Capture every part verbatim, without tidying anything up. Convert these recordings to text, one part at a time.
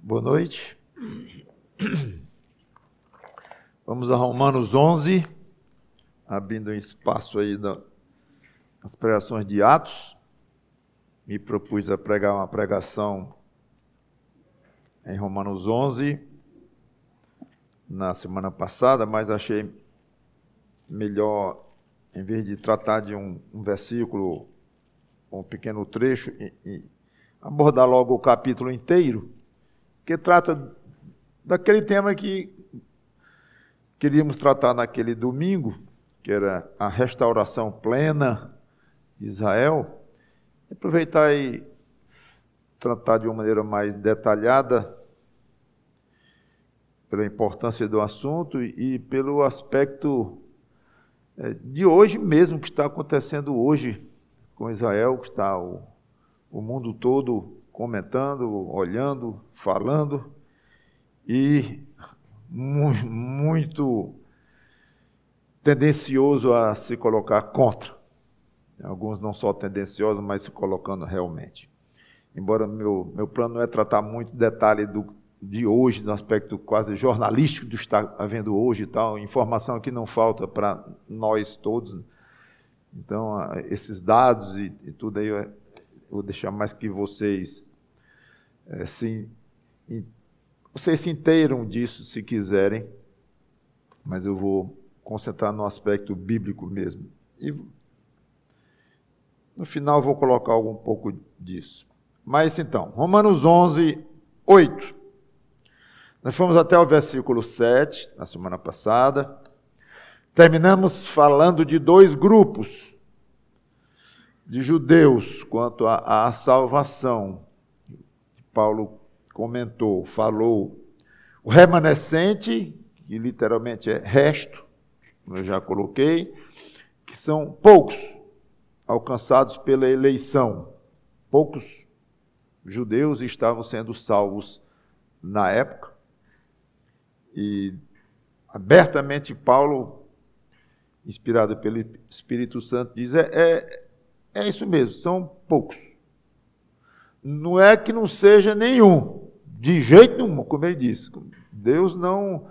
Boa noite. Vamos a Romanos onze, abrindo um espaço aí das pregações de Atos. Me propus a pregar uma pregação em Romanos onze na semana passada, mas achei melhor, em vez de tratar de um, um versículo, um pequeno trecho, e, e abordar logo o capítulo inteiro, que trata daquele tema que queríamos tratar naquele domingo, que era a restauração plena de Israel. Aproveitar e tratar de uma maneira mais detalhada pela importância do assunto e pelo aspecto de hoje mesmo, que está acontecendo hoje com Israel, que está o, o mundo todo comentando, olhando, falando, e muito, muito tendencioso a se colocar contra. Alguns não só tendenciosos, mas se colocando realmente. Embora meu, meu plano não é tratar muito detalhe do, de hoje, no aspecto quase jornalístico do que está havendo hoje e tal, informação que não falta para nós todos. Então, esses dados e, e tudo aí, eu vou deixar mais que vocês é, se, vocês se inteiram disso, se quiserem, mas eu vou concentrar no aspecto bíblico mesmo. E no final vou colocar algum pouco disso. Mas então, Romanos onze, oito. Nós fomos até o versículo sete, na semana passada. Terminamos falando de dois grupos de judeus quanto à salvação. Paulo comentou, falou, o remanescente, que literalmente é resto, como eu já coloquei, que são poucos alcançados pela eleição. Poucos judeus estavam sendo salvos na época. E abertamente Paulo, inspirado pelo Espírito Santo, diz, é, é, é isso mesmo, são poucos. Não é que não seja nenhum, de jeito nenhum, como ele disse. Deus não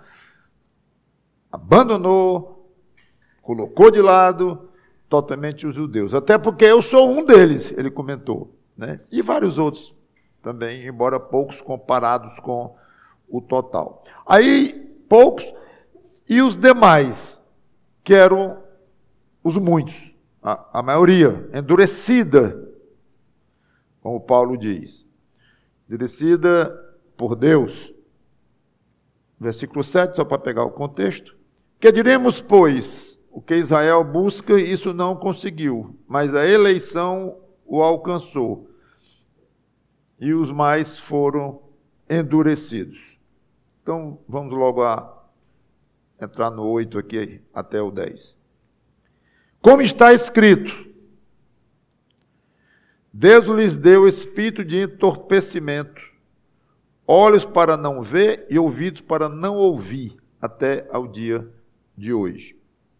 abandonou, colocou de lado totalmente os judeus. Até porque eu sou um deles, ele comentou, né? E vários outros também, embora poucos comparados com o total. Aí, poucos, e os demais, que eram os muitos, a, a maioria, endurecida, como Paulo diz, endurecida por Deus. Versículo sete, só para pegar o contexto. Que diremos, pois, o que Israel busca, isso não conseguiu, mas a eleição o alcançou, e os mais foram endurecidos. Então, vamos logo a entrar no oito aqui, até o dez. Como está escrito, Deus lhes deu espírito de entorpecimento, olhos para não ver e ouvidos para não ouvir, até ao dia de hoje.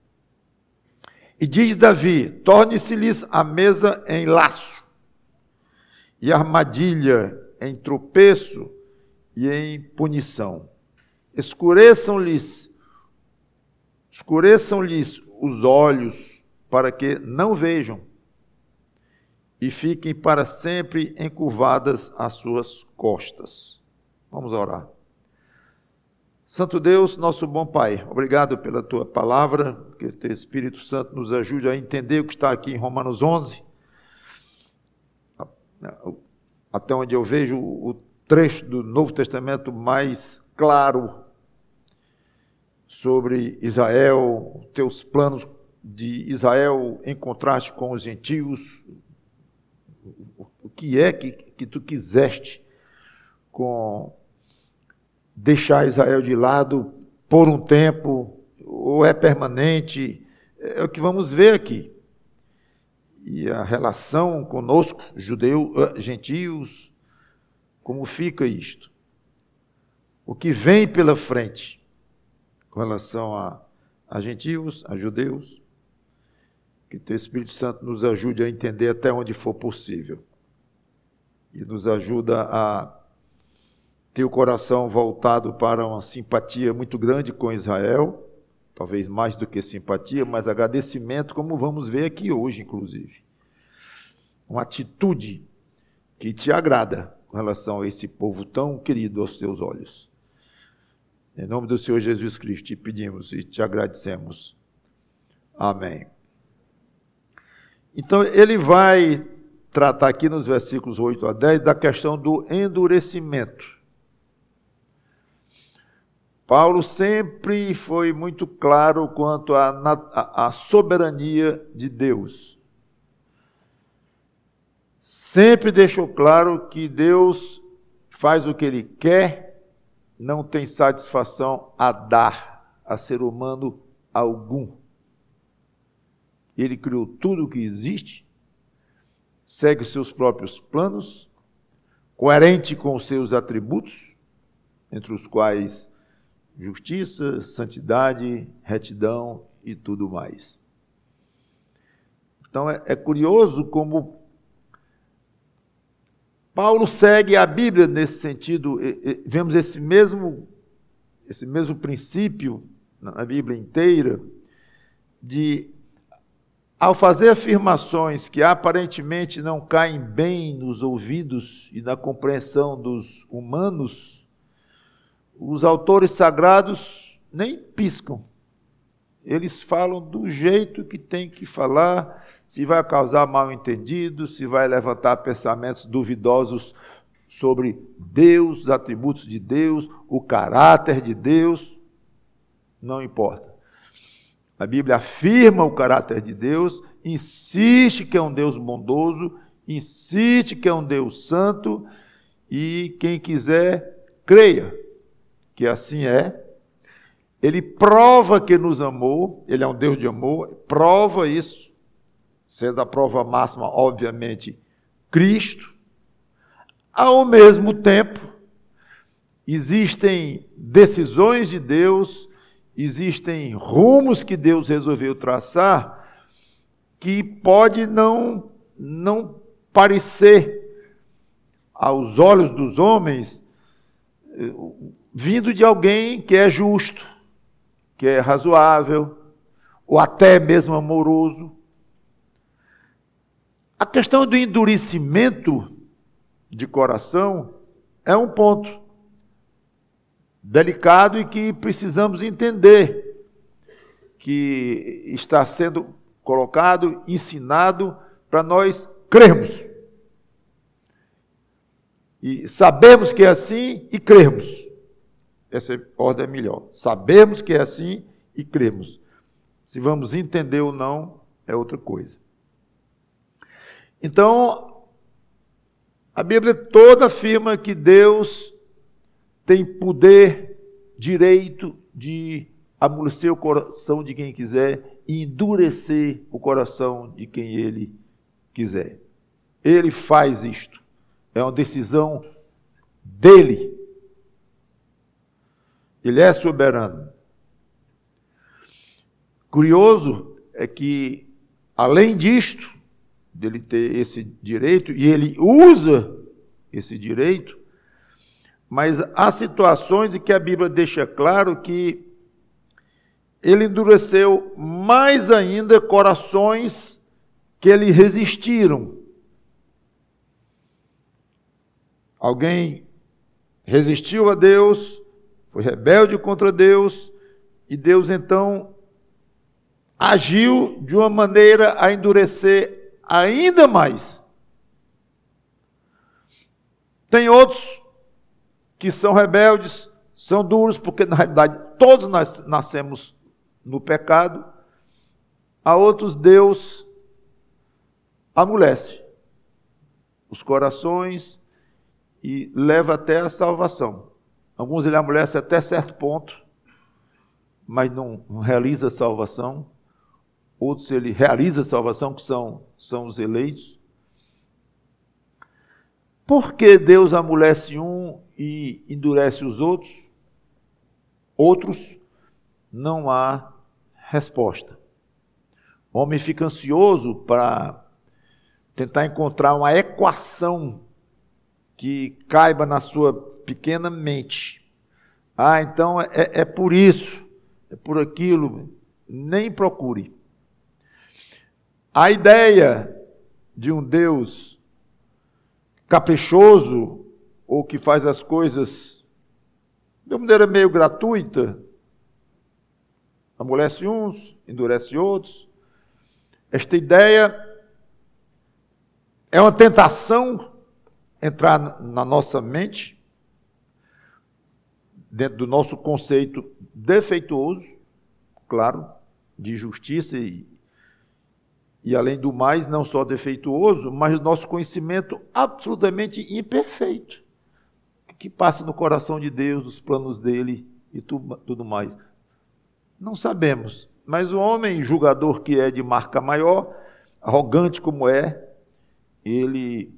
E diz Davi, torne-se-lhes a mesa em laço, e armadilha em tropeço e em punição. Escureçam-lhes, escureçam-lhes os olhos, para que não vejam, e fiquem para sempre encurvadas as suas costas. Vamos orar. Santo Deus, nosso bom Pai, obrigado pela Tua palavra, que o Teu Espírito Santo nos ajude a entender o que está aqui em Romanos onze, até onde eu vejo o trecho do Novo Testamento mais claro sobre Israel, Teus planos de Israel em contraste com os gentios, o que é que, que Tu quiseste com deixar Israel de lado por um tempo, ou é permanente, é o que vamos ver aqui. E a relação conosco, judeus, gentios, como fica isto? O que vem pela frente com relação a, a gentios, a judeus? Que Teu Espírito Santo nos ajude a entender até onde for possível. E nos ajuda a tem o coração voltado para uma simpatia muito grande com Israel, talvez mais do que simpatia, mas agradecimento, como vamos ver aqui hoje, inclusive. Uma atitude que te agrada com relação a esse povo tão querido aos teus olhos. Em nome do Senhor Jesus Cristo, te pedimos e te agradecemos. Amém. Então, ele vai tratar aqui nos versículos oito a dez da questão do endurecimento. Paulo sempre foi muito claro quanto à soberania de Deus. Sempre deixou claro que Deus faz o que Ele quer, não tem satisfação a dar a ser humano algum. Ele criou tudo o que existe, segue os seus próprios planos, coerente com os seus atributos, entre os quais justiça, santidade, retidão e tudo mais. Então é, é curioso como Paulo segue a Bíblia nesse sentido. E, e, vemos esse mesmo, esse mesmo princípio na Bíblia inteira, de, ao fazer afirmações que aparentemente não caem bem nos ouvidos e na compreensão dos humanos, os autores sagrados nem piscam. Eles falam do jeito que tem que falar, se vai causar mal-entendido, se vai levantar pensamentos duvidosos sobre Deus, os atributos de Deus, o caráter de Deus, não importa. A Bíblia afirma o caráter de Deus, insiste que é um Deus bondoso, insiste que é um Deus santo, e quem quiser, creia que assim é. Ele prova que nos amou, ele é um Deus de amor, prova isso, sendo a prova máxima, obviamente, Cristo. Ao mesmo tempo, existem decisões de Deus, existem rumos que Deus resolveu traçar, que pode não, não parecer aos olhos dos homens vindo de alguém que é justo, que é razoável, ou até mesmo amoroso. A questão do endurecimento de coração é um ponto delicado e que precisamos entender, que está sendo colocado, ensinado para nós crermos. E sabemos que é assim e crermos. Essa ordem é melhor. Sabemos que é assim e cremos. Se vamos entender ou não, é outra coisa. Então, a Bíblia toda afirma que Deus tem poder, direito de amolecer o coração de quem quiser e endurecer o coração de quem Ele quiser. Ele faz isto. É uma decisão dEle. Ele é soberano. Curioso é que, além disto, dele ter esse direito, e ele usa esse direito, mas há situações em que a Bíblia deixa claro que ele endureceu mais ainda corações que lhe resistiram. Alguém resistiu a Deus, foi rebelde contra Deus, e Deus então agiu de uma maneira a endurecer ainda mais. Tem outros que são rebeldes, são duros, porque na realidade todos nós nascemos no pecado. A outros Deus amolece os corações e leva até a salvação. Alguns ele amolece até certo ponto, mas não, não realiza a salvação. Outros ele realiza a salvação, que são, são os eleitos. Por que Deus amolece um e endurece os outros? Outros, não há resposta. O homem fica ansioso para tentar encontrar uma equação que caiba na sua pequena mente. Ah, então é, é por isso, é por aquilo, nem procure. A ideia de um Deus caprichoso, ou que faz as coisas de uma maneira meio gratuita, amolece uns, endurece outros. Esta ideia é uma tentação entrar na nossa mente, dentro do nosso conceito defeituoso, claro, de justiça e, e além do mais, não só defeituoso, mas nosso conhecimento absolutamente imperfeito, que passa no coração de Deus, os planos dele e tudo, tudo mais. Não sabemos, mas o homem julgador que é de marca maior, arrogante como é, ele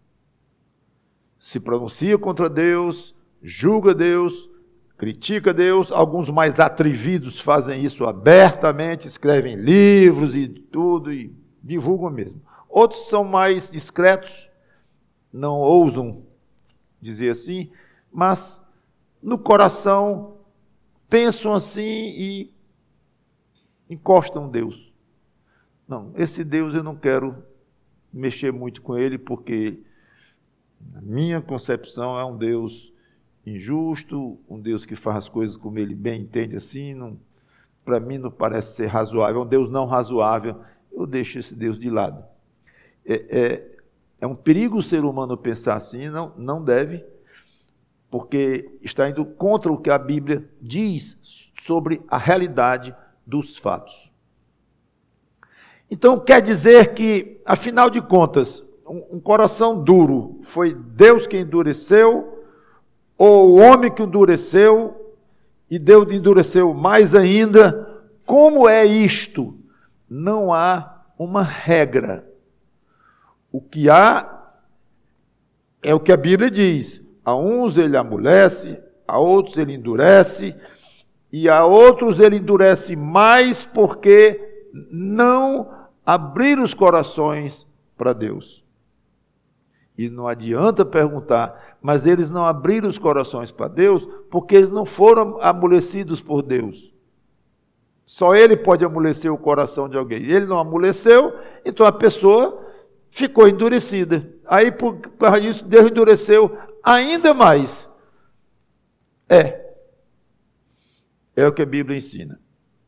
se pronuncia contra Deus, julga Deus, critica Deus. Alguns mais atrevidos fazem isso abertamente, escrevem livros e tudo, e divulgam mesmo. Outros são mais discretos, não ousam dizer assim, mas no coração pensam assim e encostam Deus. Não, esse Deus eu não quero mexer muito com ele, porque na minha concepção é um Deus injusto, um Deus que faz as coisas como ele bem entende assim, para mim não parece ser razoável, é um Deus não razoável, eu deixo esse Deus de lado. É, é, é um perigo o ser humano pensar assim, não, não deve, porque está indo contra o que a Bíblia diz sobre a realidade dos fatos. Então quer dizer que, afinal de contas, um, um coração duro foi Deus que endureceu, ou o homem que endureceu, e Deus endureceu mais ainda? Como é isto? Não há uma regra. O que há é o que a Bíblia diz. A uns ele amolece, a outros ele endurece, e a outros ele endurece mais porque não abriram os corações para Deus. E não adianta perguntar, mas eles não abriram os corações para Deus porque eles não foram amolecidos por Deus. Só Ele pode amolecer o coração de alguém. Ele não amoleceu, então a pessoa ficou endurecida. Aí, por causa disso, Deus endureceu ainda mais. É. É o que a Bíblia ensina.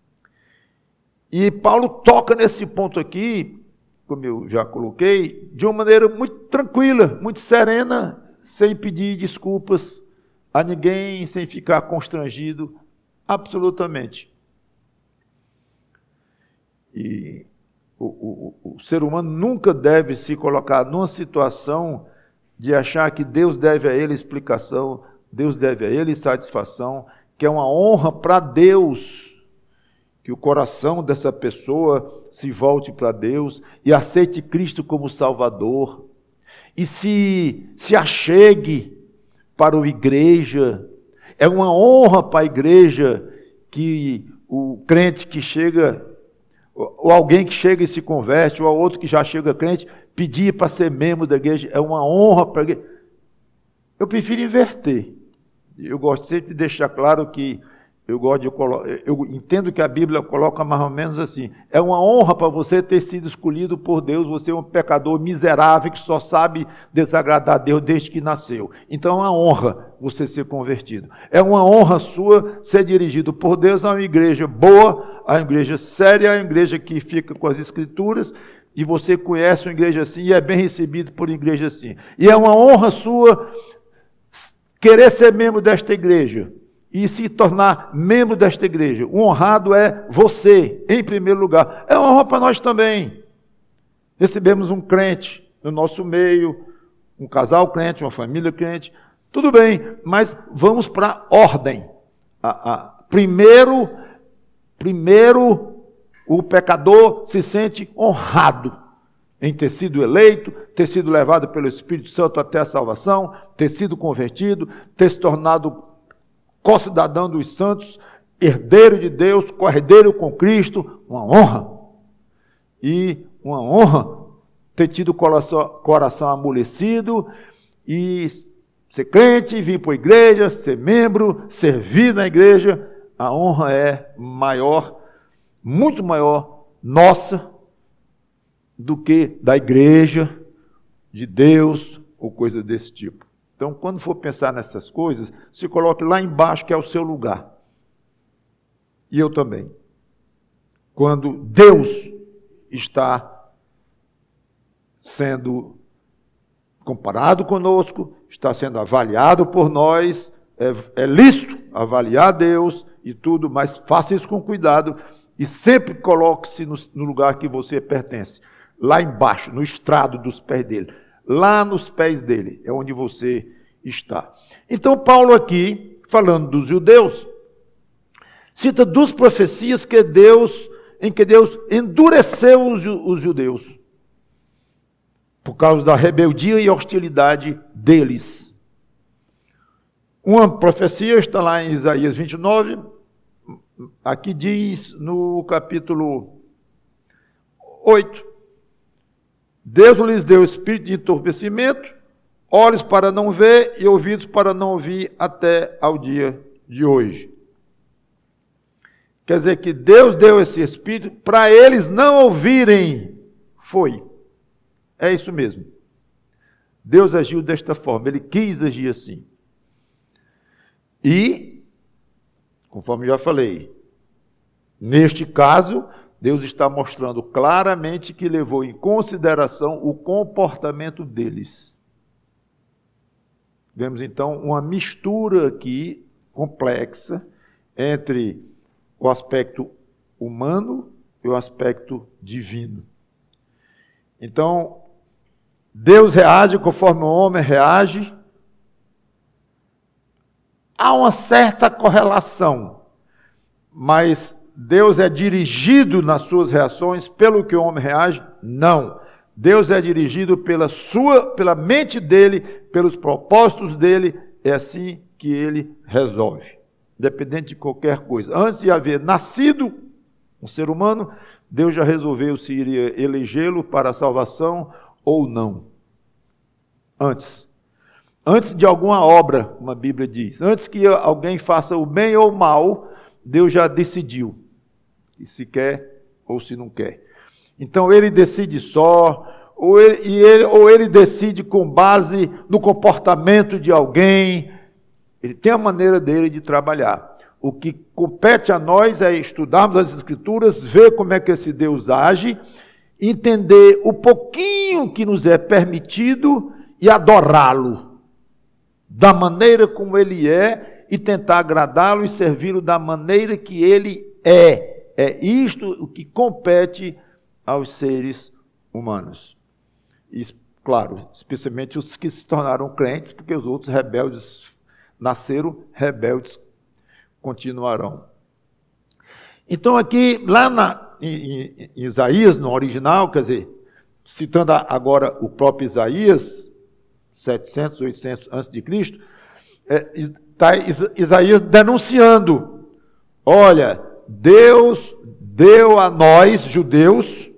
E Paulo toca nesse ponto aqui, como eu já coloquei, de uma maneira muito tranquila, muito serena, sem pedir desculpas a ninguém, sem ficar constrangido, absolutamente. E o, o, o ser humano nunca deve se colocar numa situação de achar que Deus deve a ele explicação, Deus deve a ele satisfação, que é uma honra para Deus, que o coração dessa pessoa se volte para Deus e aceite Cristo como Salvador, e se, se achegue para a igreja. É uma honra para a igreja que o crente que chega, ou alguém que chega e se converte, ou outro que já chega crente, pedir para ser membro da igreja, é uma honra para a igreja. Eu prefiro inverter. Eu gosto sempre de deixar claro que eu gosto de eu entendo que a Bíblia coloca mais ou menos assim: é uma honra para você ter sido escolhido por Deus, você é um pecador miserável que só sabe desagradar a Deus desde que nasceu. Então é uma honra você ser convertido. É uma honra sua ser dirigido por Deus a uma igreja boa, a uma igreja séria, a uma igreja que fica com as Escrituras, e você conhece uma igreja assim e é bem recebido por uma igreja assim. E é uma honra sua querer ser membro desta igreja e se tornar membro desta igreja. O honrado é você, em primeiro lugar. É uma honra para nós também. Recebemos um crente no nosso meio, um casal crente, uma família crente, tudo bem, mas vamos para a ordem. A, a, primeiro, primeiro, o pecador se sente honrado em ter sido eleito, ter sido levado pelo Espírito Santo até a salvação, ter sido convertido, ter se tornado co-cidadão dos santos, herdeiro de Deus, co-herdeiro com Cristo, uma honra. E uma honra ter tido o coração, coração amolecido e ser crente, vir para a igreja, ser membro, servir na igreja, a honra é maior, muito maior, nossa, do que da igreja, de Deus, ou coisa desse tipo. Então, quando for pensar nessas coisas, se coloque lá embaixo, que é o seu lugar. E eu também. Quando Deus está sendo comparado conosco, está sendo avaliado por nós, é, é lícito avaliar Deus e tudo, mas faça isso com cuidado e sempre coloque-se no, no lugar que você pertence, lá embaixo, no estrado dos pés dele, lá nos pés dele, é onde você está. Então, Paulo aqui, falando dos judeus, cita duas profecias que Deus, em que Deus endureceu os, os judeus, por causa da rebeldia e hostilidade deles. Uma profecia está lá em Isaías vinte e nove, aqui diz no capítulo oito, Deus lhes deu espírito de entorpecimento, olhos para não ver e ouvidos para não ouvir até ao dia de hoje. Quer dizer que Deus deu esse espírito para eles não ouvirem. Foi. É isso mesmo. Deus agiu desta forma, ele quis agir assim. E, conforme já falei, neste caso, Deus está mostrando claramente que levou em consideração o comportamento deles. Vemos então uma mistura aqui complexa entre o aspecto humano e o aspecto divino. Então, Deus reage conforme o homem reage. Há uma certa correlação, mas Deus é dirigido nas suas reações pelo que o homem reage? Não. Deus é dirigido pela sua, pela mente dele, pelos propósitos dele, é assim que ele resolve, independente de qualquer coisa. Antes de haver nascido um ser humano, Deus já resolveu se iria elegê-lo para a salvação ou não. Antes. Antes de alguma obra, como a Bíblia diz, antes que alguém faça o bem ou o mal, Deus já decidiu, se quer ou se não quer. Então ele decide só, ou ele, e ele, ou ele decide com base no comportamento de alguém. Ele tem a maneira dele de trabalhar. O que compete a nós é estudarmos as Escrituras, ver como é que esse Deus age, entender o pouquinho que nos é permitido e adorá-lo da maneira como ele é e tentar agradá-lo e servi-lo da maneira que ele é. É isto o que compete aos seres humanos. E, claro, especialmente os que se tornaram crentes, porque os outros rebeldes nasceram, rebeldes continuarão. Então aqui, lá na, em, em Isaías, no original, quer dizer, citando agora o próprio Isaías, setecentos, oitocentos antes de Cristo, está é, Isaías denunciando, olha, Deus deu a nós, judeus,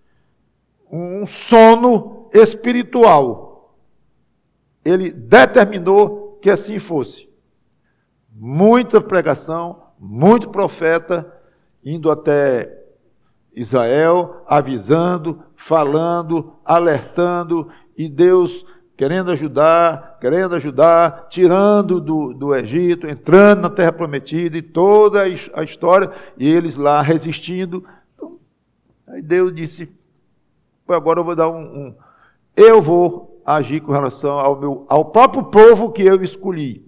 um sono espiritual. Ele determinou que assim fosse. Muita pregação, muito profeta, indo até Israel, avisando, falando, alertando, e Deus querendo ajudar, querendo ajudar, tirando do, do Egito, entrando na Terra Prometida, e toda a história, e eles lá resistindo. Então, aí Deus disse, agora eu vou dar um, um... Eu vou agir com relação ao, meu, ao próprio povo que eu escolhi.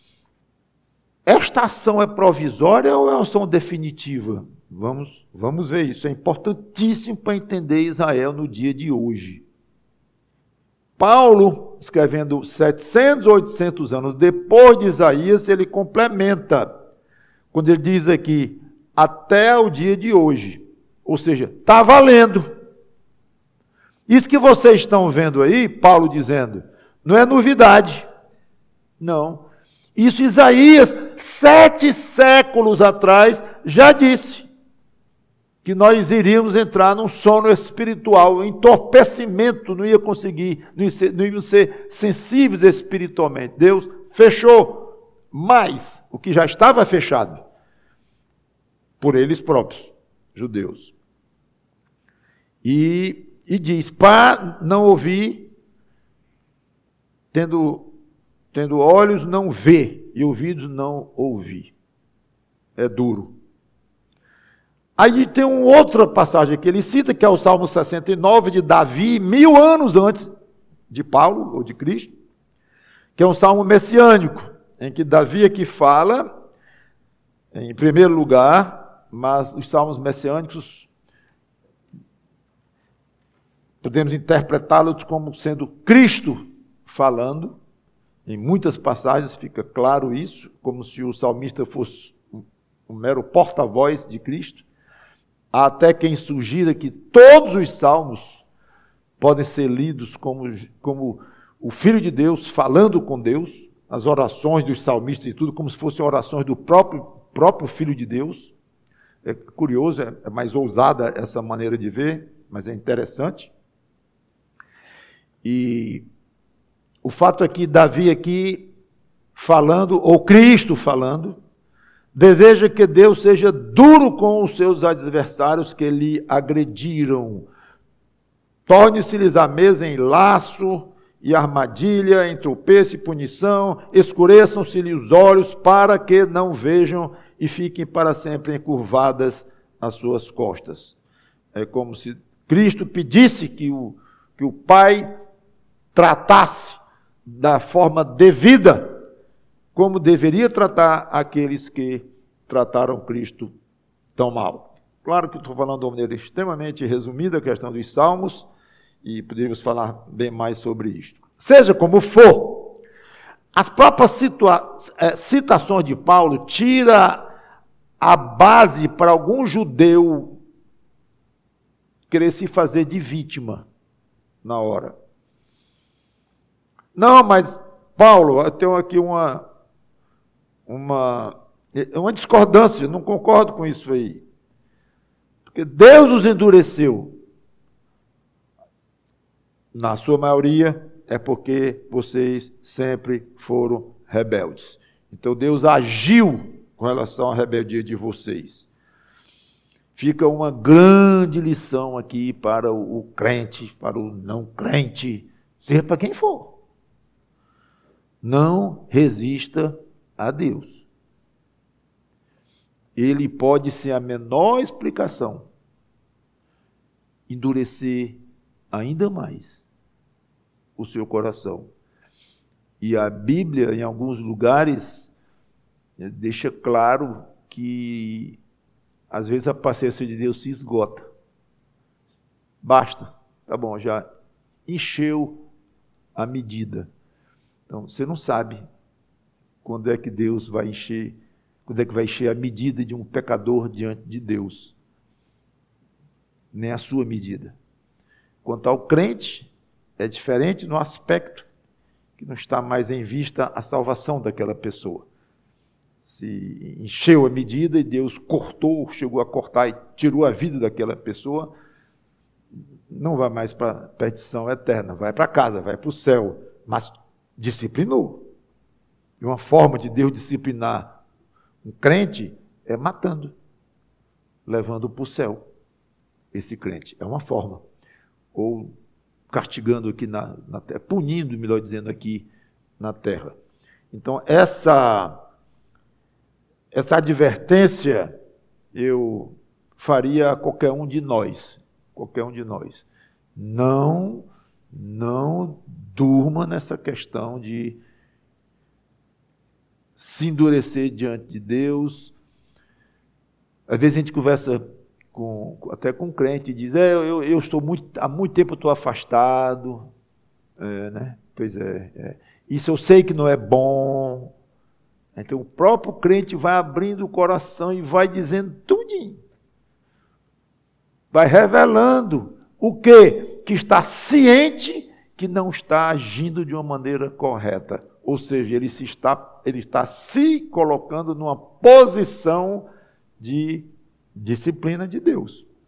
Esta ação é provisória ou é uma ação definitiva? Vamos, vamos ver isso. É importantíssimo para entender Israel no dia de hoje. Paulo, escrevendo setecentos, oitocentos anos depois de Isaías, ele complementa, quando ele diz aqui, até o dia de hoje. Ou seja, está valendo. Isso que vocês estão vendo aí, Paulo dizendo, não é novidade. Não. Isso Isaías, sete séculos atrás, já disse. que nós iríamos entrar num sono espiritual, um entorpecimento, não ia conseguir, não ia ser, não íamos ser sensíveis espiritualmente. Deus fechou mais o que já estava fechado por eles próprios, judeus. E, e diz, para não ouvir, tendo, tendo olhos não ver e ouvidos não ouvir. É duro. Aí tem uma outra passagem que ele cita, que é o Salmo sessenta e nove de Davi, mil anos antes de Paulo, ou de Cristo, que é um salmo messiânico, em que Davi aqui fala, em primeiro lugar, mas os salmos messiânicos podemos interpretá-los como sendo Cristo falando, em muitas passagens fica claro isso, como se o salmista fosse um mero porta-voz de Cristo. Há até quem sugira que todos os salmos podem ser lidos como, como o Filho de Deus falando com Deus, as orações dos salmistas e tudo, como se fossem orações do próprio, próprio Filho de Deus. É curioso, é mais ousada essa maneira de ver, mas é interessante. E o fato é que Davi aqui falando, ou Cristo falando, deseja que Deus seja duro com os seus adversários que lhe agrediram. Torne-se-lhes a mesa em laço e armadilha, em tropeço e punição, escureçam-se-lhe os olhos para que não vejam e fiquem para sempre encurvadas as suas costas. É como se Cristo pedisse que o, que o Pai tratasse da forma devida, como deveria tratar aqueles que trataram Cristo tão mal. Claro que estou falando de uma maneira extremamente resumida a questão dos salmos, e poderíamos falar bem mais sobre isto. Seja como for, as próprias situa- citações de Paulo tiram a base para algum judeu querer se fazer de vítima na hora. Não, mas Paulo, eu tenho aqui uma Uma, uma discordância, não concordo com isso aí. Porque Deus os endureceu. Na sua maioria, é porque vocês sempre foram rebeldes. Então Deus agiu com relação à rebeldia de vocês. Fica uma grande lição aqui para o, o crente, para o não crente, seja para quem for. Não resista a Deus. Ele pode ser a menor explicação, endurecer ainda mais o seu coração. E a Bíblia, em alguns lugares, deixa claro que às vezes a paciência de Deus se esgota. Basta, tá bom, já encheu a medida. Então, você não sabe quando é que Deus vai encher, quando é que vai encher a medida de um pecador diante de Deus. Nem a sua medida. Quanto ao crente, é diferente no aspecto que não está mais em vista a salvação daquela pessoa. Se encheu a medida e Deus cortou, chegou a cortar e tirou a vida daquela pessoa, não vai mais para a perdição eterna, vai para casa, vai para o céu, mas disciplinou. E uma forma de Deus disciplinar um crente é matando, levando para o céu esse crente. É uma forma. Ou castigando aqui na, na terra, punindo, melhor dizendo, aqui na terra. Então, essa, essa advertência eu faria a qualquer um de nós. Qualquer um de nós. Não, não durma nessa questão de se endurecer diante de Deus. Às vezes a gente conversa com, até com um crente e diz, é, eu, eu estou muito, há muito tempo eu estou afastado. É, né? Pois é, é. Isso eu sei que não é bom. Então o próprio crente vai abrindo o coração e vai dizendo tudinho. Vai revelando o quê? Que está ciente que não está agindo de uma maneira correta. Ou seja, ele, se está, ele está se colocando numa posição de disciplina de Deus.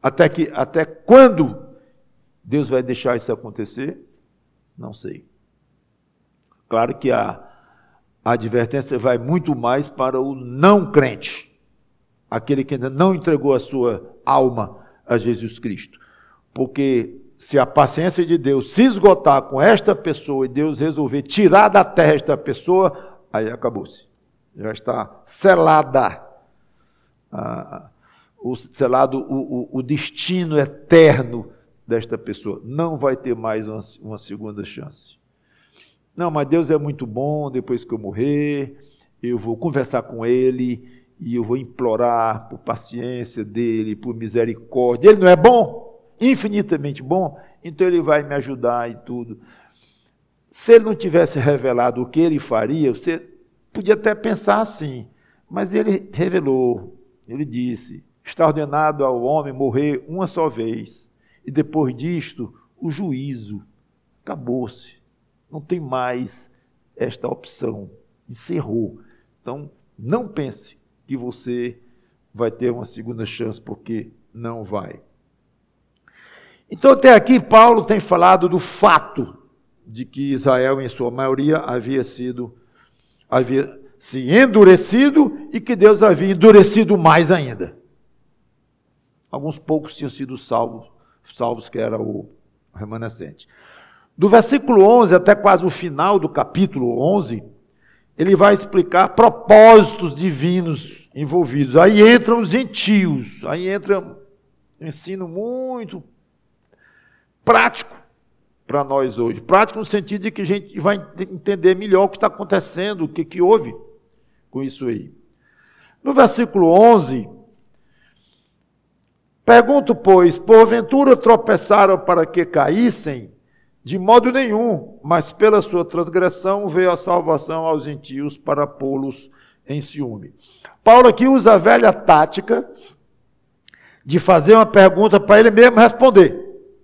Até, que, até quando Deus vai deixar isso acontecer? Não sei. Claro que a, a advertência vai muito mais para o não crente, aquele que ainda não entregou a sua alma a Jesus Cristo. Porque se a paciência de Deus se esgotar com esta pessoa e Deus resolver tirar da terra esta pessoa, aí acabou-se. Já está selada, ah, o, selado o, o, o destino eterno desta pessoa. Não vai ter mais uma, uma segunda chance. Não, mas Deus é muito bom, depois que eu morrer, eu vou conversar com Ele e eu vou implorar por paciência dEle, por misericórdia. Ele não é bom? Infinitamente bom? Então Ele vai me ajudar e tudo. Se Ele não tivesse revelado o que Ele faria, você podia até pensar assim, mas Ele revelou, Ele disse, está ordenado ao homem morrer uma só vez, e depois disto, o juízo. Acabou-se. Não tem mais esta opção. Encerrou. Então, não pense que você vai ter uma segunda chance, porque não vai. Então, até aqui, Paulo tem falado do fato de que Israel, em sua maioria, havia sido, havia se endurecido e que Deus havia endurecido mais ainda. Alguns poucos tinham sido salvos, salvos que era o remanescente. Do versículo onze até quase o final do capítulo onze, ele vai explicar propósitos divinos envolvidos. Aí entram os gentios, aí entra um ensino muito prático para nós hoje. Prático no sentido de que a gente vai entender melhor o que está acontecendo, o que, que houve com isso aí. No versículo onze, pergunto, pois, porventura tropeçaram para que caíssem? De modo nenhum, mas pela sua transgressão veio a salvação aos gentios para pô-los em ciúme. Paulo aqui usa a velha tática de fazer uma pergunta para ele mesmo responder.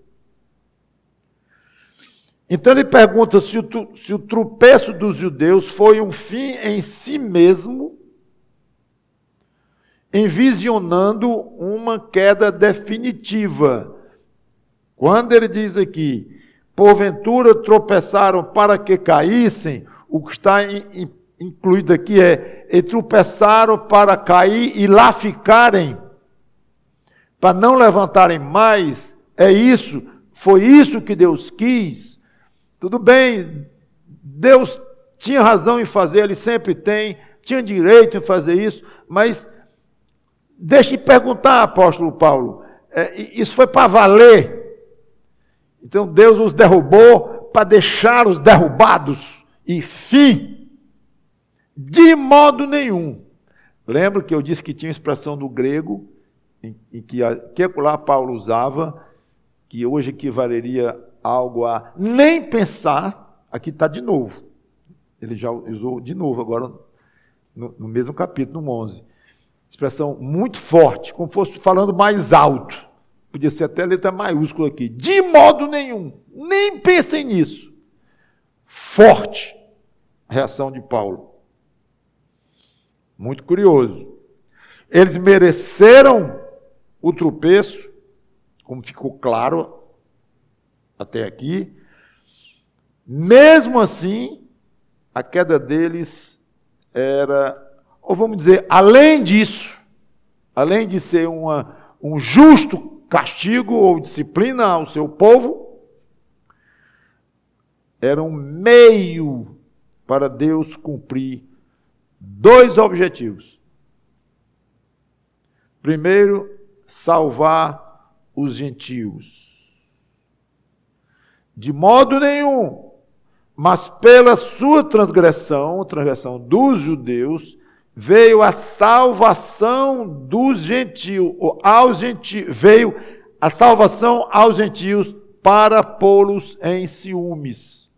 Então ele pergunta se o, se o tropeço dos judeus foi um fim em si mesmo, envisionando uma queda definitiva. Quando ele diz aqui, porventura tropeçaram para que caíssem, o que está incluído aqui é, e tropeçaram para cair e lá ficarem, para não levantarem mais, é isso, foi isso que Deus quis. Tudo bem, Deus tinha razão em fazer, Ele sempre tem, tinha direito em fazer isso, mas deixe de perguntar, apóstolo Paulo, é, isso foi para valer. Então Deus os derrubou para deixar os derrubados, e fim, de modo nenhum. Lembro que eu disse que tinha uma expressão do grego, em, em que, a, que lá Paulo usava, que hoje equivaleria algo a nem pensar, aqui está de novo. Ele já usou de novo agora, no, no mesmo capítulo, no onze. Expressão muito forte, como fosse falando mais alto. Podia ser até letra maiúscula aqui. De modo nenhum. Nem pensem nisso. Forte a reação de Paulo. Muito curioso. Eles mereceram o tropeço, como ficou claro até aqui. Mesmo assim, a queda deles era, ou vamos dizer, além disso, além de ser uma, um justo castigo ou disciplina ao seu povo, era um meio para Deus cumprir dois objetivos. Primeiro, salvar os gentios. De modo nenhum, mas pela sua transgressão, transgressão dos judeus, veio a salvação dos gentios, ou aos gentios, veio a salvação aos gentios para pô-los em ciúmes.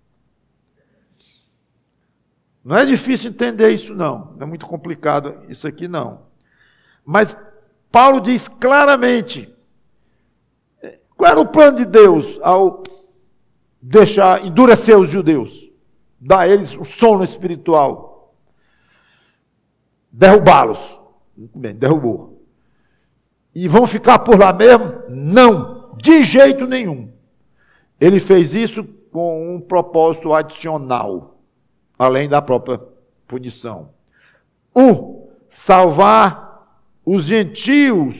Não é difícil entender isso, não. Não é muito complicado isso aqui, não. Mas Paulo diz claramente, qual era o plano de Deus ao deixar, endurecer os judeus? Dar a eles um sono espiritual. Derrubá-los. Muito bem, derrubou. e vão ficar por lá mesmo? Não, de jeito nenhum. Ele fez isso com um propósito adicional, além da própria punição. Um, salvar os gentios.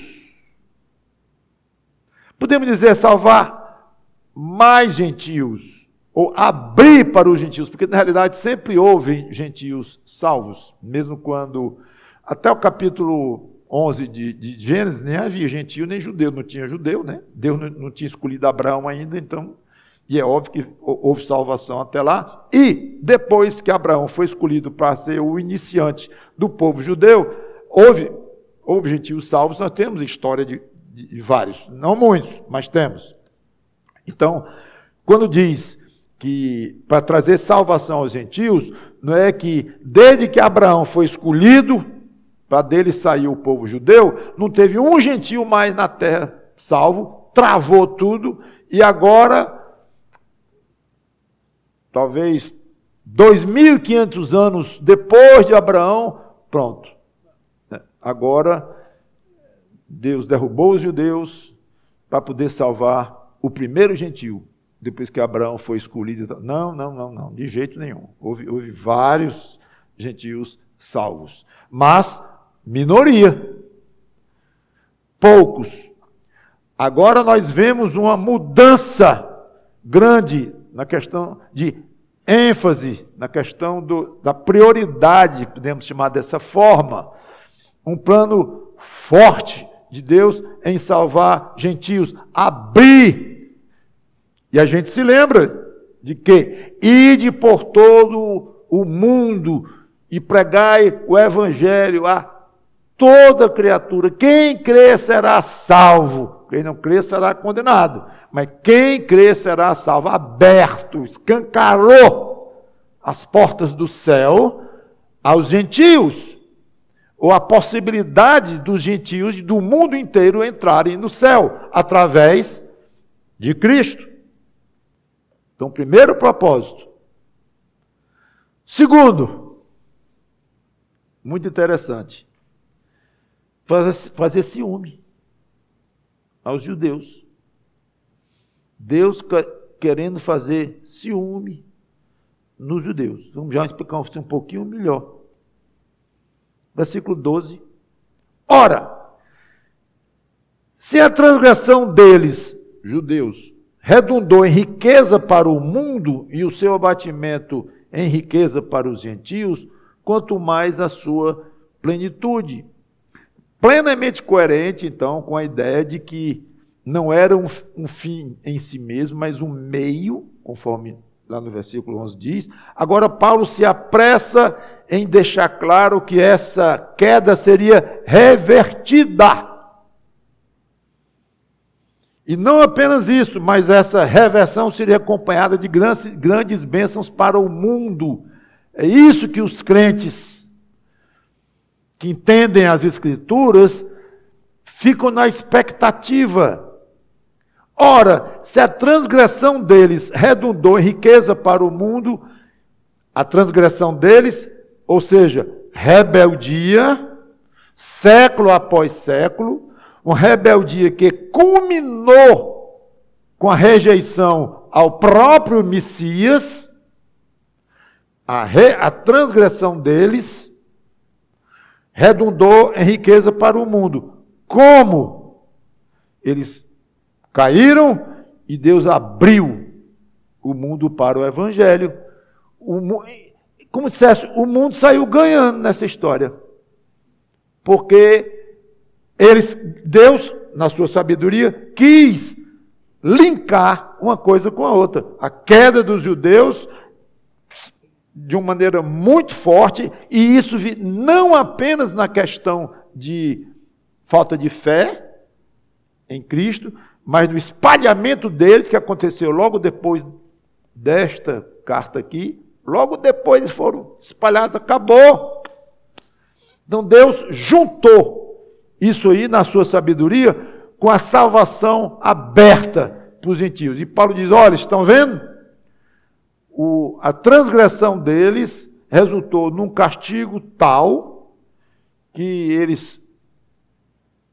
Podemos dizer salvar mais gentios, ou abrir para os gentios, porque na realidade sempre houve gentios salvos, mesmo quando, até o capítulo onze de, de Gênesis, nem havia gentio nem judeu, não tinha judeu, né? Deus não, não tinha escolhido Abraão ainda, então, e é óbvio que houve salvação até lá, e depois que Abraão foi escolhido para ser o iniciante do povo judeu, houve, houve gentios salvos, nós temos história de, de, de vários, não muitos, mas temos. Então, quando diz que para trazer salvação aos gentios, não é que desde que Abraão foi escolhido, para dele sair o povo judeu, não teve um gentio mais na terra salvo, travou tudo, e agora, talvez dois mil e quinhentos anos depois de Abraão, pronto. Agora, Deus derrubou os judeus para poder salvar o primeiro gentio, depois que Abraão foi escolhido. Não, não, não, não, de jeito nenhum. Houve, houve vários gentios salvos, mas minoria, poucos. Agora nós vemos uma mudança grande na questão de ênfase, na questão do, da prioridade, podemos chamar dessa forma, um plano forte de Deus em salvar gentios, abrir. E a gente se lembra de que ide por todo o mundo e pregai o evangelho a toda criatura. Quem crê será salvo, quem não crê será condenado. Mas quem crê será salvo. Aberto, escancarou as portas do céu aos gentios, ou a possibilidade dos gentios do mundo inteiro entrarem no céu, através de Cristo. Então, primeiro propósito. Segundo, muito interessante, fazer, fazer ciúme aos judeus. Deus querendo fazer ciúme nos judeus. Vamos já explicar um pouquinho melhor. Versículo doze. Ora, se a transgressão deles, judeus, redundou em riqueza para o mundo e o seu abatimento em riqueza para os gentios, quanto mais a sua plenitude. Plenamente coerente, então, com a ideia de que não era um, um fim em si mesmo, mas um meio, conforme lá no versículo onze diz. Agora Paulo se apressa em deixar claro que essa queda seria revertida. E não apenas isso, mas essa reversão seria acompanhada de grandes, grandes bênçãos para o mundo. É isso que os crentes que entendem as Escrituras ficam na expectativa. Ora, se a transgressão deles redundou em riqueza para o mundo, a transgressão deles, ou seja, rebeldia, século após século, uma rebeldia que culminou com a rejeição ao próprio Messias, a, re, a transgressão deles redundou em riqueza para o mundo. Como? Eles caíram e Deus abriu o mundo para o Evangelho. O, como dissesse, o mundo saiu ganhando nessa história. Porque eles, Deus, na sua sabedoria, quis linkar uma coisa com a outra. A queda dos judeus, de uma maneira muito forte, e isso não apenas na questão de falta de fé em Cristo, mas no espalhamento deles, que aconteceu logo depois desta carta aqui, logo depois eles foram espalhados, acabou. Então Deus juntou isso aí na sua sabedoria com a salvação aberta para os gentios. E Paulo diz, olha, estão vendo? O, a transgressão deles resultou num castigo tal que eles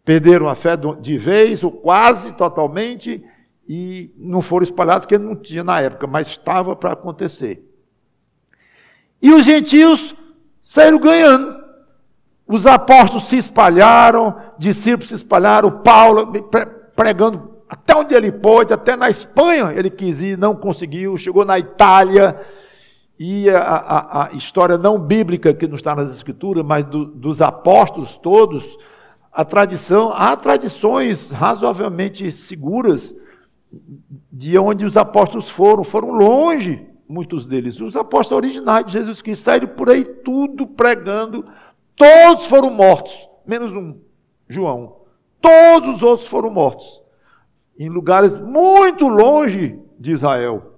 perderam a fé de vez, ou quase totalmente, e não foram espalhados, porque não tinha na época, mas estava para acontecer. E os gentios saíram ganhando. Os apóstolos se espalharam, discípulos se espalharam, Paulo pregando até onde ele pôde, até na Espanha ele quis ir, não conseguiu, chegou na Itália, e a, a, a história não bíblica, que não está nas escrituras, mas do, dos apóstolos todos, a tradição, há tradições razoavelmente seguras de onde os apóstolos foram, foram longe, muitos deles, os apóstolos originais de Jesus Cristo, saíram por aí tudo pregando, todos foram mortos, menos um, João, todos os outros foram mortos, em lugares muito longe de Israel,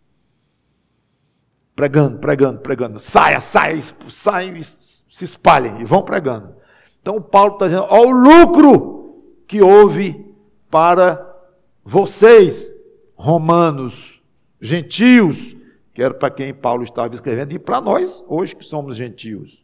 pregando, pregando, pregando, saia, saia, saiam, se espalhem, e vão pregando. Então Paulo está dizendo, olha o lucro que houve para vocês, romanos, gentios, que era para quem Paulo estava escrevendo, e para nós, hoje que somos gentios.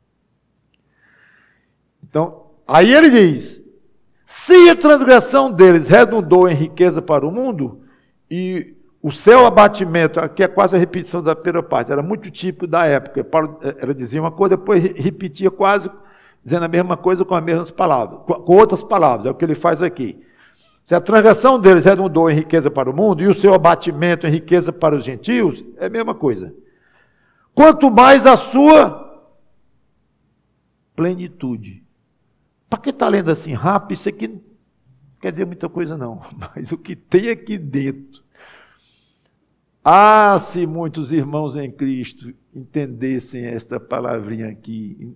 Então, aí ele diz, se a transgressão deles redundou em riqueza para o mundo, e o seu abatimento, aqui é quase a repetição da primeira parte, era muito típico da época, Paulo era dizia uma coisa, depois repetia quase, dizendo a mesma coisa com as mesmas palavras, com outras palavras, é o que ele faz aqui. Se a transgressão deles redundou em riqueza para o mundo, e o seu abatimento em riqueza para os gentios, é a mesma coisa. Quanto mais a sua plenitude. Para quem está lendo assim rápido, isso aqui não quer dizer muita coisa não, mas o que tem aqui dentro. Ah, se muitos irmãos em Cristo entendessem esta palavrinha aqui,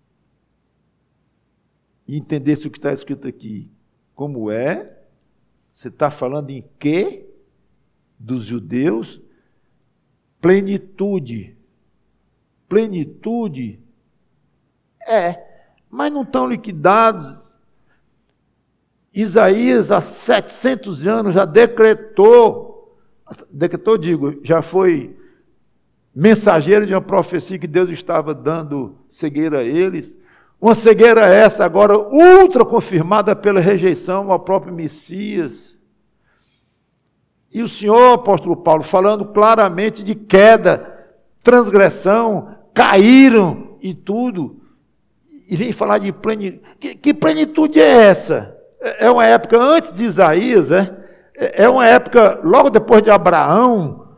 e entendessem o que está escrito aqui, como é, você está falando em quê? Dos judeus? Plenitude. Plenitude? É, mas não estão liquidados. Isaías, há setecentos anos, já decretou, decretou, digo, já foi mensageiro de uma profecia que Deus estava dando cegueira a eles. Uma cegueira essa agora ultra confirmada pela rejeição ao próprio Messias. E o Senhor, apóstolo Paulo, falando claramente de queda, transgressão, caíram e tudo. E vem falar de plenitude. Que, que plenitude é essa? É uma época antes de Isaías, é? É uma época logo depois de Abraão?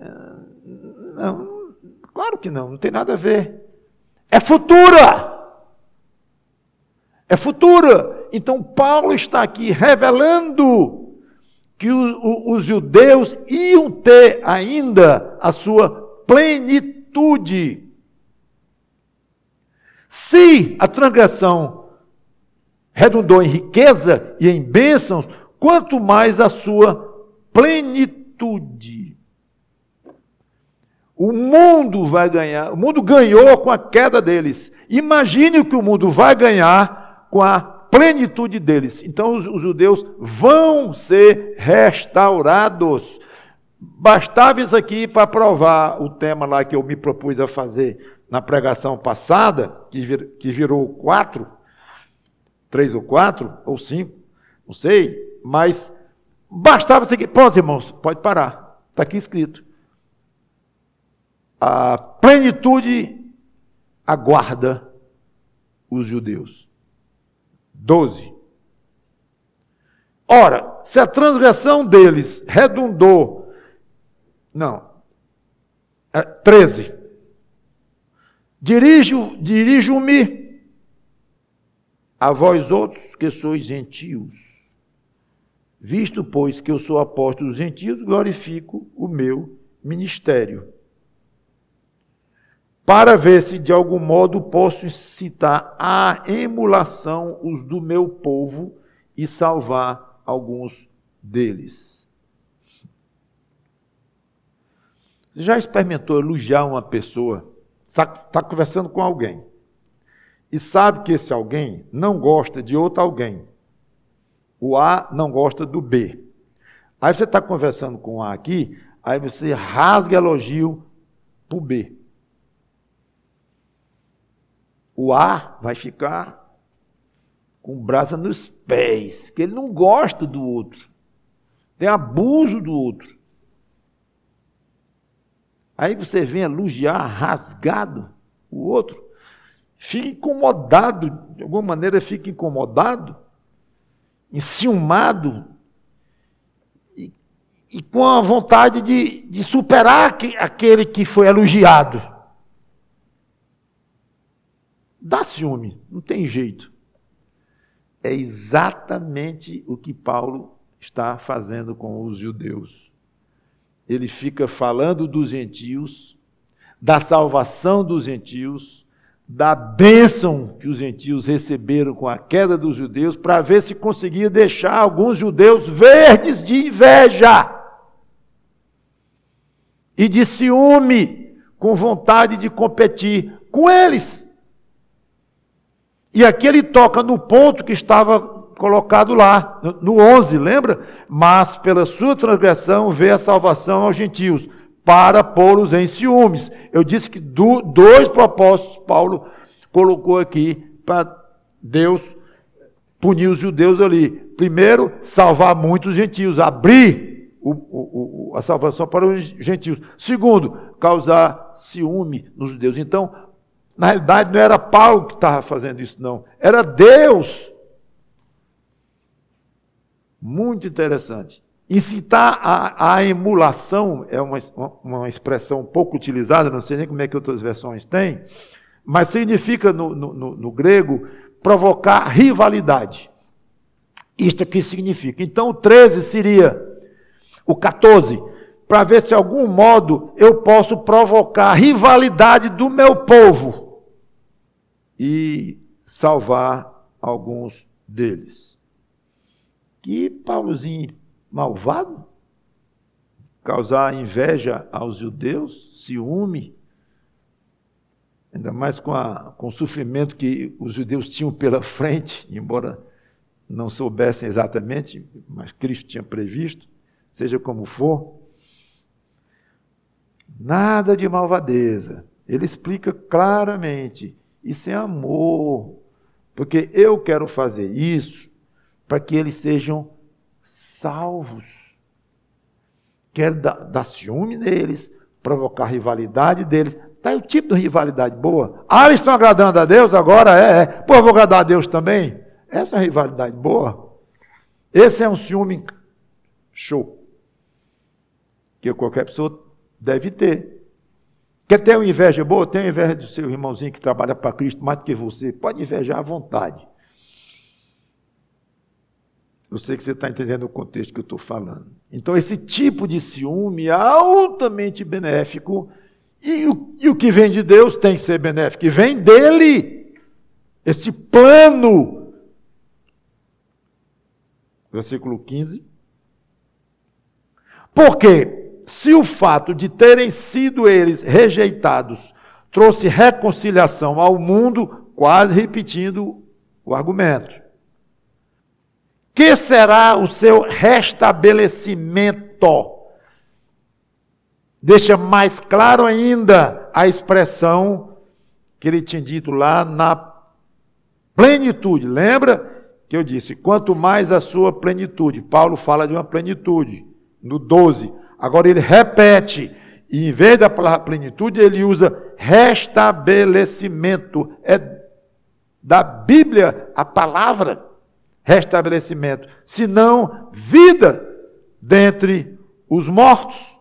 Não, claro que não, não tem nada a ver. É futura! É futura. Então, Paulo está aqui revelando que o, o, os judeus iam ter ainda a sua plenitude. Se a transgressão redundou em riqueza e em bênçãos, quanto mais a sua plenitude. O mundo vai ganhar, o mundo ganhou com a queda deles. Imagine o que o mundo vai ganhar com a plenitude deles. Então os, os judeus vão ser restaurados. Bastava isso aqui para provar o tema lá que eu me propus a fazer na pregação passada, que, vir, que virou quatro, três ou quatro, ou cinco, não sei, mas bastava isso aqui. Pronto, irmãos, pode parar. Está aqui escrito. A plenitude aguarda os judeus. doze. Ora, se a transgressão deles redundou, não, é, treze. Dirijo, dirijo-me a vós outros que sois gentios. Visto, pois, que eu sou apóstolo dos gentios, glorifico o meu ministério. Para ver se de algum modo posso incitar à emulação os do meu povo e salvar alguns deles. Você já experimentou elogiar uma pessoa? Está, está conversando com alguém e sabe que esse alguém não gosta de outro alguém. O A não gosta do B. Aí você está conversando com o A aqui, aí você rasga elogio para o B. O A vai ficar com brasa nos pés, que ele não gosta do outro, tem abuso do outro. Aí você vem elogiar rasgado o outro, fica incomodado, de alguma maneira fica incomodado, enciumado, e, e com a vontade de, de superar aquele que foi elogiado. Dá ciúme, não tem jeito. É exatamente o que Paulo está fazendo com os judeus. Ele fica falando dos gentios, da salvação dos gentios, da bênção que os gentios receberam com a queda dos judeus, para ver se conseguia deixar alguns judeus verdes de inveja e de ciúme, com vontade de competir com eles. E aqui ele toca no ponto que estava colocado lá, no onze, lembra? Mas pela sua transgressão veio a salvação aos gentios, para pô-los em ciúmes. Eu disse que do, dois propósitos Paulo colocou aqui para Deus punir os judeus ali. Primeiro, salvar muitos gentios, abrir o, o, o, a salvação para os gentios. Segundo, causar ciúme nos judeus. Então, na realidade, não era Paulo que estava fazendo isso, não. Era Deus. Muito interessante. Incitar a, a emulação é uma, uma expressão um pouco utilizada, não sei nem como é que outras versões têm, mas significa no, no, no grego provocar rivalidade. Isto aqui significa. Então o treze seria o quatorze, para ver se de algum modo eu posso provocar a rivalidade do meu povo e salvar alguns deles. Que Paulozinho malvado, causar inveja aos judeus, ciúme, ainda mais com, a, com o sofrimento que os judeus tinham pela frente, embora não soubessem exatamente, mas Cristo tinha previsto, seja como for. Nada de malvadeza. Ele explica claramente, isso é amor, porque eu quero fazer isso para que eles sejam salvos. Quero dar, dar ciúme neles, provocar rivalidade deles. Está aí o tipo de rivalidade boa. Ah, eles estão agradando a Deus agora? É, é. Pô, eu vou agradar a Deus também? Essa é uma rivalidade boa. Esse é um ciúme show. Que qualquer pessoa deve ter. Quer ter uma inveja boa? Tem inveja do seu irmãozinho que trabalha para Cristo mais do que você. Pode invejar à vontade. Eu sei que você está entendendo o contexto que eu estou falando. Então, esse tipo de ciúme é altamente benéfico, e o, e o que vem de Deus tem que ser benéfico, e vem dele, esse plano. Versículo quinze. Porque, se o fato de terem sido eles rejeitados trouxe reconciliação ao mundo, quase repetindo o argumento, que será o seu restabelecimento? Deixa mais claro ainda a expressão que ele tinha dito lá na plenitude. Lembra que eu disse, quanto mais a sua plenitude. Paulo fala de uma plenitude, no doze. Agora ele repete, e em vez da palavra plenitude, ele usa restabelecimento. É da Bíblia a palavra restabelecimento, senão vida dentre os mortos.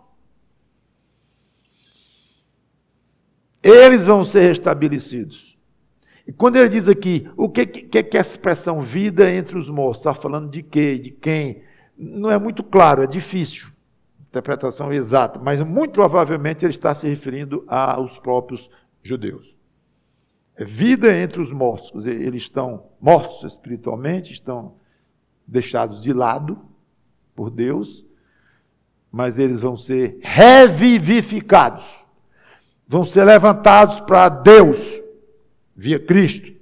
Eles vão ser restabelecidos. E quando ele diz aqui, o que, que, que é essa expressão vida entre os mortos? Está falando de quê? De quem? Não é muito claro, é difícil. Interpretação exata, mas muito provavelmente ele está se referindo aos próprios judeus. É vida entre os mortos, quer dizer, eles estão mortos espiritualmente, estão deixados de lado por Deus, mas eles vão ser revivificados, vão ser levantados para Deus, via Cristo.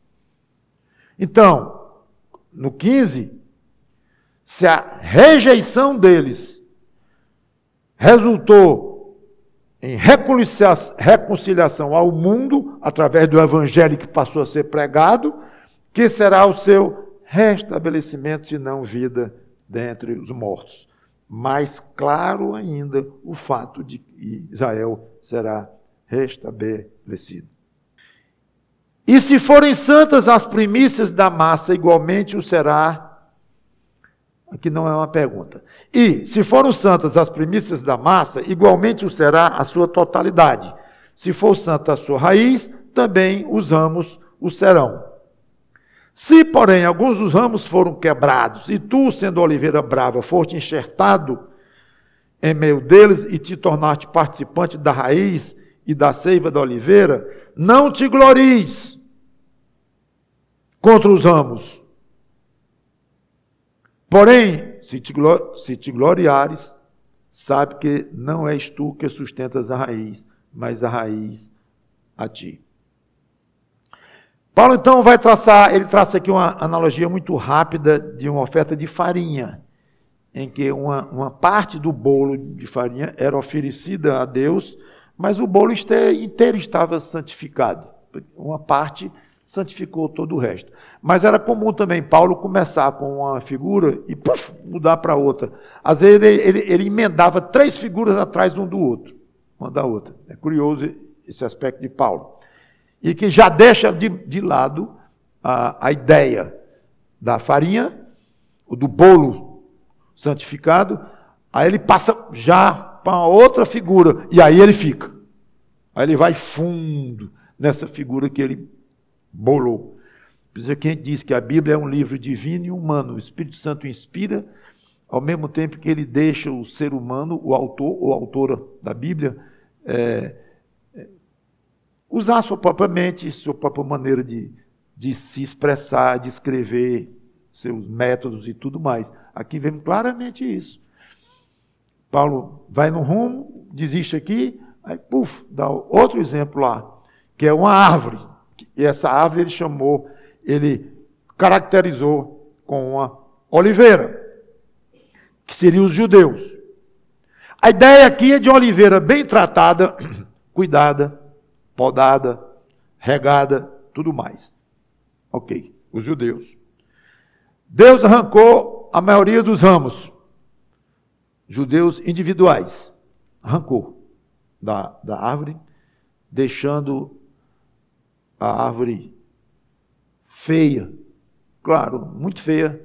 Então, no quinze, se a rejeição deles resultou em reconciliação ao mundo, através do evangelho que passou a ser pregado, que será o seu restabelecimento, se não vida dentre os mortos. Mais claro ainda o fato de que Israel será restabelecido. E se forem santas as primícias da massa, igualmente o será. Aqui não é uma pergunta. E se foram santas as primícias da massa, igualmente o será a sua totalidade. Se for santa a sua raiz, também os ramos o serão. Se, porém, alguns dos ramos foram quebrados, e tu, sendo oliveira brava, foste enxertado em meio deles e te tornaste participante da raiz e da seiva da oliveira, não te glories contra os ramos. Porém, se te, se te gloriares, sabe que não és tu que sustentas a raiz, mas a raiz a ti. Paulo, então, vai traçar, ele traça aqui uma analogia muito rápida de uma oferta de farinha, em que uma, uma parte do bolo de farinha era oferecida a Deus, mas o bolo inteiro estava santificado. Uma parte santificou todo o resto. Mas era comum também Paulo começar com uma figura e puf, mudar para outra. Às vezes ele, ele, ele emendava três figuras atrás um do outro, uma da outra. É curioso esse aspecto de Paulo. E que já deixa de, de lado a, a ideia da farinha, do bolo santificado, aí ele passa já para outra figura, e aí ele fica. Aí ele vai fundo nessa figura que ele bolou. Por isso que a gente diz que a Bíblia é um livro divino e humano. O Espírito Santo inspira, ao mesmo tempo que ele deixa o ser humano, o autor ou autora da Bíblia, é, usar a sua própria mente, sua própria maneira de, de se expressar, de escrever, seus métodos e tudo mais. Aqui vemos claramente isso. Paulo vai no rumo, desiste aqui, aí, puf, dá outro exemplo lá, que é uma árvore. E essa árvore ele chamou, ele caracterizou com uma oliveira, que seriam os judeus. A ideia aqui é de uma oliveira bem tratada, cuidada, podada, regada, tudo mais. Ok, os judeus. Deus arrancou a maioria dos ramos, judeus individuais, arrancou da, da árvore, deixando a árvore feia, claro, muito feia,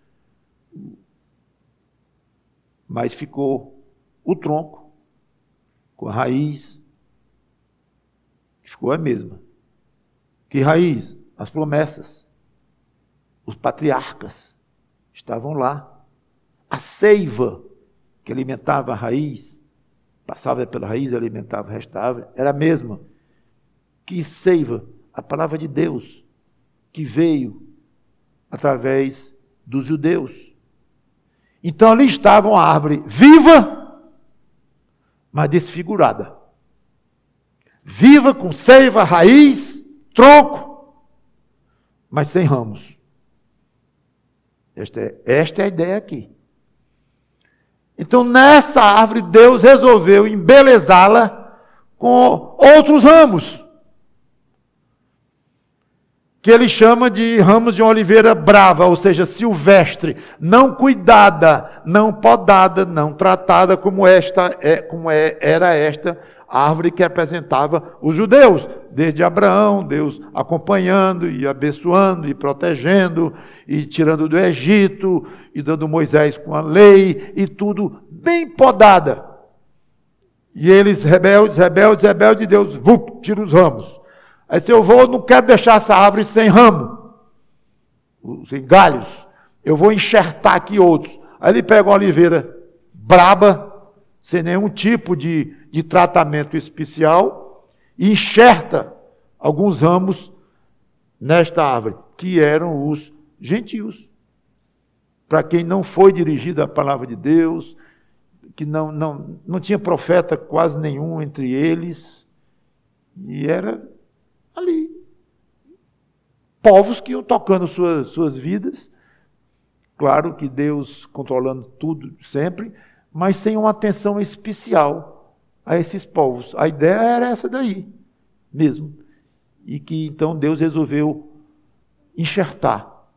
mas ficou o tronco, com a raiz, ficou a mesma. Que raiz? As promessas. Os patriarcas estavam lá. A seiva que alimentava a raiz, passava pela raiz e alimentava o resto da árvore, era a mesma. Que seiva? A palavra de Deus, que veio através dos judeus. Então ali estava uma árvore viva, mas desfigurada. Viva com seiva, raiz, tronco, mas sem ramos. Esta é, esta é a ideia aqui. Então, nessa árvore, Deus resolveu embelezá-la com outros ramos, que ele chama de ramos de uma oliveira brava, ou seja, silvestre, não cuidada, não podada, não tratada como esta é, como é, era esta árvore que representava os judeus, desde Abraão, Deus acompanhando e abençoando e protegendo e tirando do Egito e dando Moisés com a lei e tudo bem podada. E eles rebeldes, rebeldes, rebeldes, Deus vup, tira os ramos. Aí se eu vou, não quero deixar essa árvore sem ramo, sem galhos, eu vou enxertar aqui outros. Aí ele pega uma oliveira braba, sem nenhum tipo de, de tratamento especial, e enxerta alguns ramos nesta árvore, que eram os gentios. Para quem não foi dirigida a palavra de Deus, que não, não, não tinha profeta quase nenhum entre eles, e era ali. Povos que iam tocando suas, suas vidas, claro que Deus controlando tudo sempre, mas sem uma atenção especial a esses povos. A ideia era essa daí mesmo. E que então Deus resolveu enxertar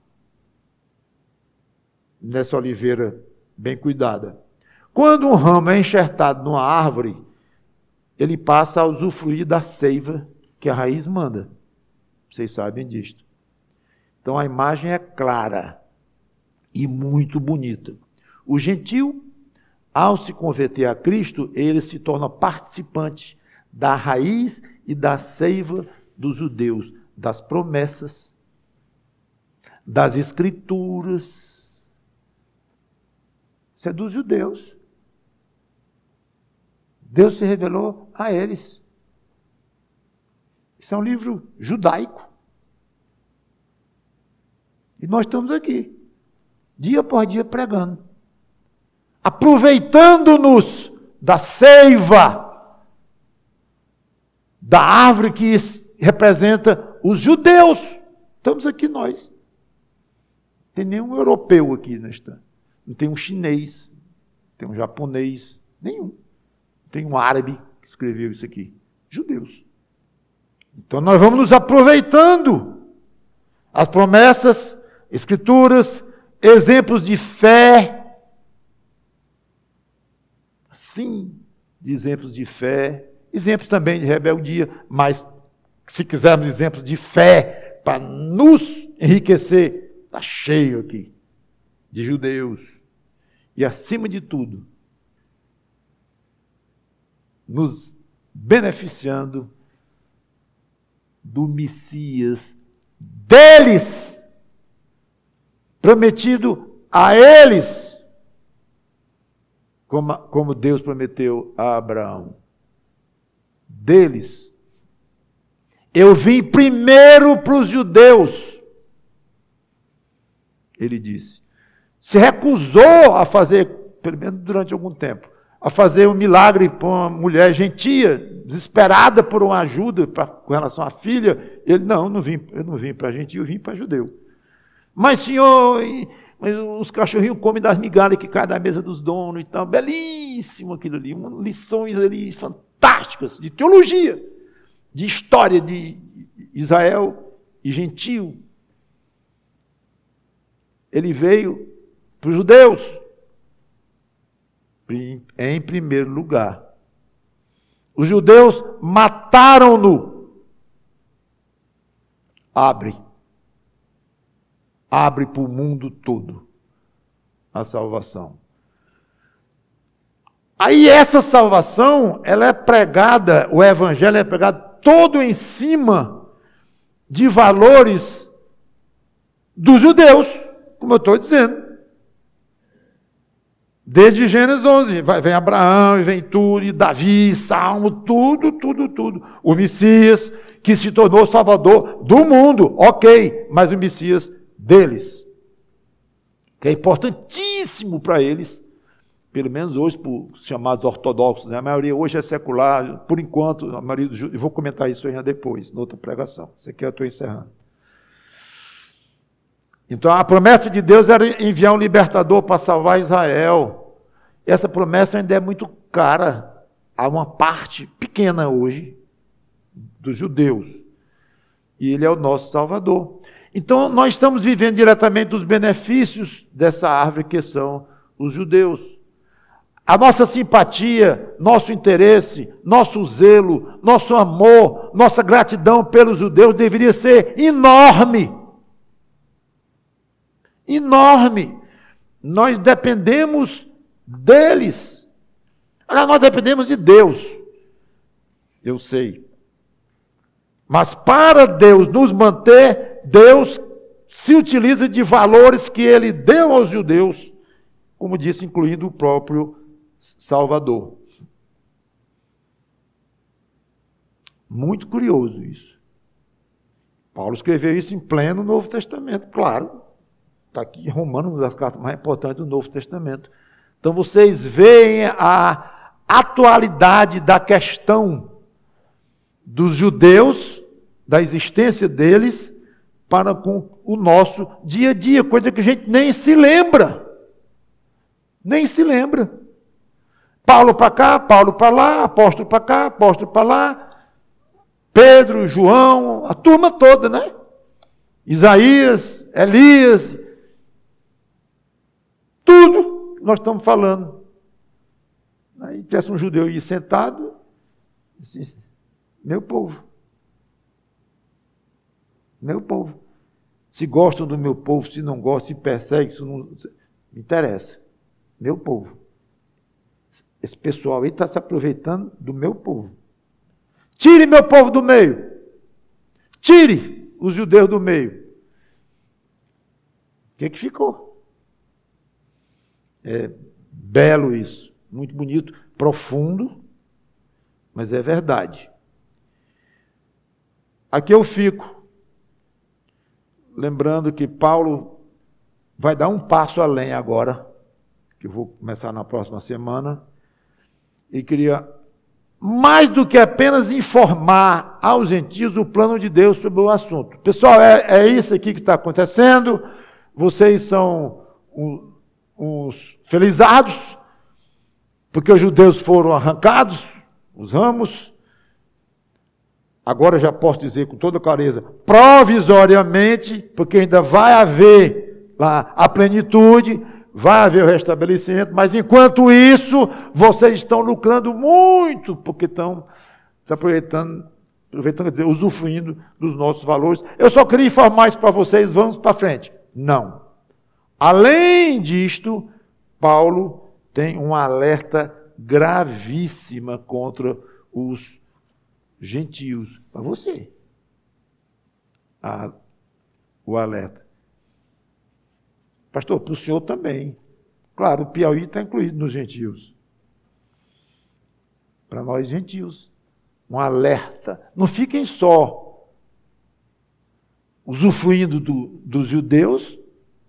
nessa oliveira bem cuidada. Quando um ramo é enxertado numa árvore, ele passa a usufruir da seiva que a raiz manda. Vocês sabem disto. Então a imagem é clara e muito bonita. O gentio, ao se converter a Cristo, ele se torna participante da raiz e da seiva dos judeus, das promessas, das escrituras. Isso é dos judeus. Deus se revelou a eles. Isso é um livro judaico. E nós estamos aqui, dia por dia pregando, aproveitando-nos da seiva, da árvore que representa os judeus. Estamos aqui nós. Não tem nenhum europeu aqui nesta. Não tem um chinês, não tem um japonês, nenhum. Não tem um árabe que escreveu isso aqui. Judeus. Então nós vamos nos aproveitando. As promessas, escrituras, exemplos de fé. Sim, de exemplos de fé. Exemplos também de rebeldia, mas se quisermos exemplos de fé para nos enriquecer, está cheio aqui de judeus. E acima de tudo, nos beneficiando do Messias deles, prometido a eles, como, como Deus prometeu a Abraão. Deles. Eu vim primeiro para os judeus. Ele disse. Se recusou a fazer, pelo menos durante algum tempo, a fazer um milagre para uma mulher gentia, desesperada por uma ajuda pra, com relação à filha. Ele, não, não vim, eu não vim para gentio, eu vim para judeu. Mas, senhor, mas os cachorrinhos comem das migalhas que caem da mesa dos donos e tal. Belíssimo aquilo ali, uma, lições ali fantásticas de teologia, de história de Israel e gentio. Ele veio para os judeus, em primeiro lugar. Os judeus mataram-no. Abre. Abre para o mundo todo a salvação. Aí essa salvação, ela é pregada, o evangelho é pregado todo em cima de valores dos judeus, como eu estou dizendo. Desde Gênesis onze, vai, vem Abraão, e vem tudo, e Davi, Salmo, tudo, tudo, tudo. O Messias, que se tornou Salvador do mundo, ok, mas o Messias deles, que é importantíssimo para eles, pelo menos hoje, para os chamados ortodoxos, né? A maioria hoje é secular, por enquanto, a maioria dos judeus, eu vou comentar isso ainda depois, noutra pregação, isso aqui eu estou encerrando. Então, a promessa de Deus era enviar um libertador para salvar Israel. Essa promessa ainda é muito cara a uma parte pequena hoje dos judeus. E ele é o nosso Salvador. Então, nós estamos vivendo diretamente os benefícios dessa árvore que são os judeus. A nossa simpatia, nosso interesse, nosso zelo, nosso amor, nossa gratidão pelos judeus deveria ser enorme. Enorme. Nós dependemos deles. Agora, nós dependemos de Deus. Eu sei. Mas para Deus nos manter, Deus se utiliza de valores que Ele deu aos judeus, como disse, incluindo o próprio Salvador. Muito curioso isso. Paulo escreveu isso em pleno Novo Testamento, claro. Está aqui em Romanos, uma das cartas mais importantes do Novo Testamento. Então vocês veem a atualidade da questão dos judeus, da existência deles, para com o nosso dia a dia, coisa que a gente nem se lembra. Nem se lembra. Paulo para cá, Paulo para lá, apóstolo para cá, apóstolo para lá, Pedro, João, a turma toda, né? Isaías, Elias, tudo nós estamos falando. Aí tivesse um judeu aí sentado, disse, meu povo, meu povo, se gostam do meu povo, se não gostam, se perseguem, se não me interessa, meu povo. Esse pessoal aí está se aproveitando do meu povo. Tire meu povo do meio. Tire os judeus do meio. O que que ficou? É belo isso, muito bonito, profundo, mas é verdade. Aqui eu fico, lembrando que Paulo vai dar um passo além agora, que eu vou começar na próxima semana, e queria, mais do que apenas informar aos gentios o plano de Deus sobre o assunto. Pessoal, é, é isso aqui que está acontecendo, vocês são um, uns felizados, porque os judeus foram arrancados, os ramos. Agora eu já posso dizer com toda clareza, provisoriamente, porque ainda vai haver lá a plenitude, vai haver o restabelecimento, mas enquanto isso, vocês estão lucrando muito, porque estão se aproveitando, aproveitando, quer dizer, usufruindo dos nossos valores. Eu só queria informar isso para vocês, vamos para frente. Não. Além disto, Paulo tem um alerta gravíssima contra os gentios. Para você. Ah, o alerta. Pastor, para o senhor também. Claro, o Piauí está incluído nos gentios. Para nós, gentios. Um alerta. Não fiquem só usufruindo do, dos judeus,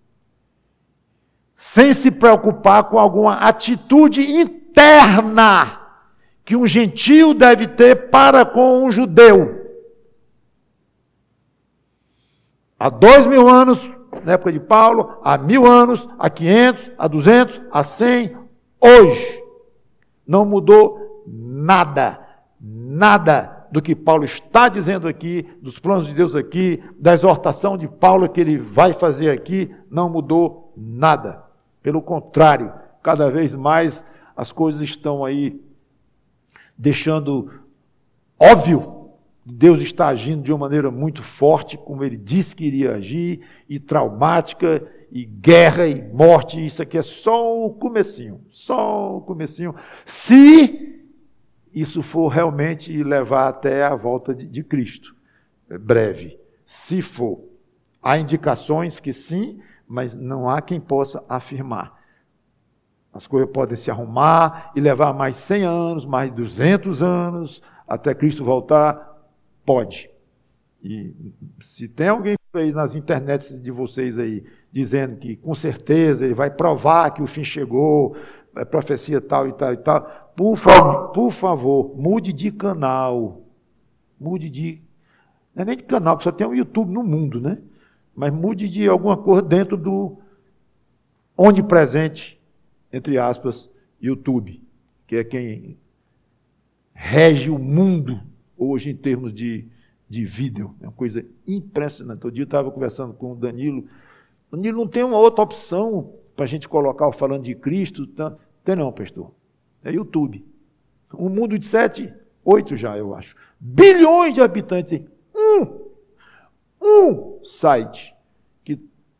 sem se preocupar com alguma atitude interna que um gentio deve ter para com um judeu. Há dois mil anos, na época de Paulo, há mil anos, há quinhentos, há duzentos, há cem, hoje. Não mudou nada, nada do que Paulo está dizendo aqui, dos planos de Deus aqui, da exortação de Paulo que ele vai fazer aqui, não mudou nada. Pelo contrário, cada vez mais as coisas estão aí deixando óbvio Deus está agindo de uma maneira muito forte, como ele disse que iria agir, e traumática, e guerra, e morte. Isso aqui é só o comecinho, só o comecinho. Se isso for realmente levar até a volta de, de Cristo, é breve. Se for, há indicações que sim, mas não há quem possa afirmar. As coisas podem se arrumar e levar mais cem anos, mais duzentos anos, até Cristo voltar. Pode. E se tem alguém aí nas internets de vocês aí, dizendo que com certeza ele vai provar que o fim chegou, é profecia tal e tal e tal, por favor, por favor, mude de canal. Mude de... Não é nem de canal, porque só tem um YouTube no mundo, né? Mas mude de alguma coisa dentro do onipresente, entre aspas, YouTube, que é quem rege o mundo hoje em termos de, de vídeo. É uma coisa impressionante. Outro dia eu estava conversando com o Danilo. Danilo, não tem uma outra opção para a gente colocar falando de Cristo? Tá? Tem não, pastor. É YouTube. Um mundo de sete, oito já, eu acho. Bilhões de habitantes. Um, um site que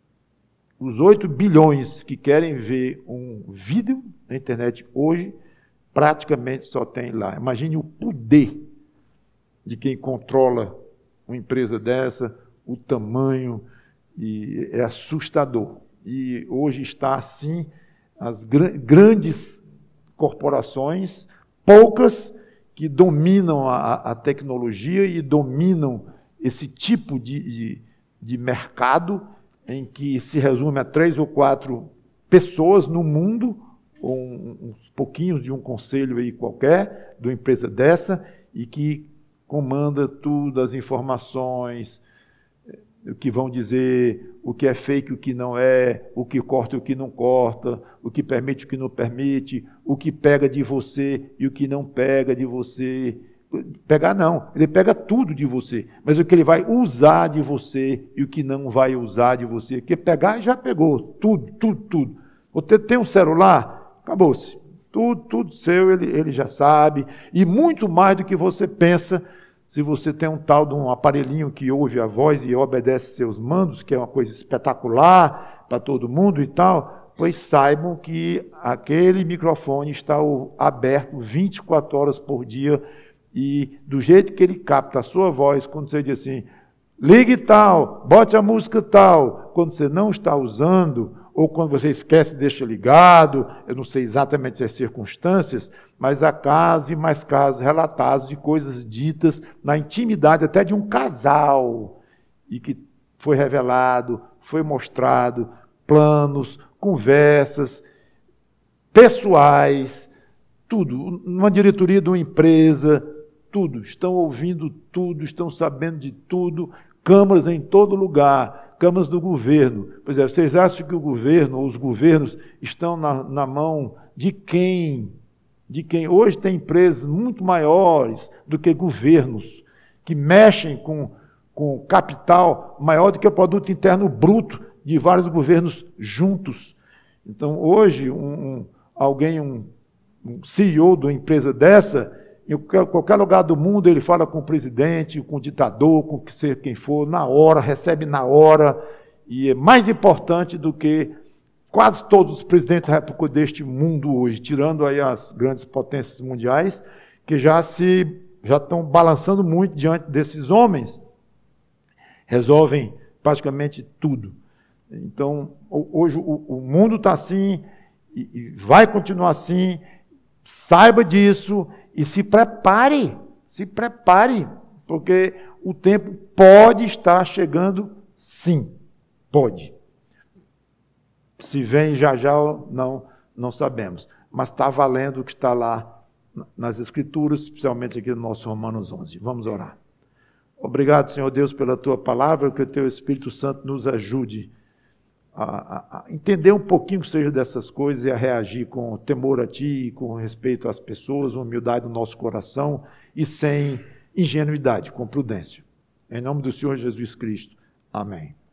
os oito bilhões que querem ver um vídeo na internet hoje, praticamente só tem lá. Imagine o poder de quem controla uma empresa dessa, o tamanho, e é assustador. E hoje está assim, as gr- grandes corporações, poucas que dominam a, a tecnologia e dominam esse tipo de, de, de mercado em que se resume a três ou quatro pessoas no mundo, ou uns pouquinhos de um conselho aí qualquer, de uma empresa dessa, e que comanda tudo, as informações, o que vão dizer, o que é fake, o que não é, o que corta e o que não corta, o que permite e o que não permite, o que pega de você e o que não pega de você. Pegar não, ele pega tudo de você, mas o que ele vai usar de você e o que não vai usar de você, porque pegar já pegou, tudo, tudo, tudo. Você tem um celular, acabou-se. Tudo, tudo seu, ele, ele já sabe, e muito mais do que você pensa, se você tem um tal de um aparelhinho que ouve a voz e obedece seus mandos, que é uma coisa espetacular para todo mundo e tal, pois saibam que aquele microfone está aberto vinte e quatro horas por dia, e do jeito que ele capta a sua voz, quando você diz assim, ligue tal, bote a música tal, quando você não está usando, ou quando você esquece, deixa ligado, eu não sei exatamente as circunstâncias, mas há casos e mais casos relatados de coisas ditas na intimidade até de um casal, e que foi revelado, foi mostrado, planos, conversas, pessoais, tudo, numa diretoria de uma empresa, tudo, estão ouvindo tudo, estão sabendo de tudo, câmaras em todo lugar, câmaras do governo. Pois é, vocês acham que o governo, ou os governos, estão na, na mão de quem? De quem? Hoje tem empresas muito maiores do que governos, que mexem com, com capital maior do que o produto interno bruto de vários governos juntos. Então, hoje, um, um, alguém, um, um C E O de uma empresa dessa, em qualquer lugar do mundo, ele fala com o presidente, com o ditador, com quem for, na hora, recebe na hora, e é mais importante do que quase todos os presidentes da República deste mundo hoje, tirando aí as grandes potências mundiais, que já se já estão balançando muito diante desses homens, resolvem praticamente tudo. Então, hoje o, o mundo está assim, e, e vai continuar assim, saiba disso, e se prepare, se prepare, porque o tempo pode estar chegando, sim, pode. Se vem já já, não, não sabemos. Mas está valendo o que está lá nas Escrituras, especialmente aqui no nosso Romanos onze. Vamos orar. Obrigado, Senhor Deus, pela Tua palavra, que o Teu Espírito Santo nos ajude a, a, a entender um pouquinho que seja dessas coisas e a reagir com temor a Ti, com respeito às pessoas, humildade no nosso coração e sem ingenuidade, com prudência. Em nome do Senhor Jesus Cristo. Amém.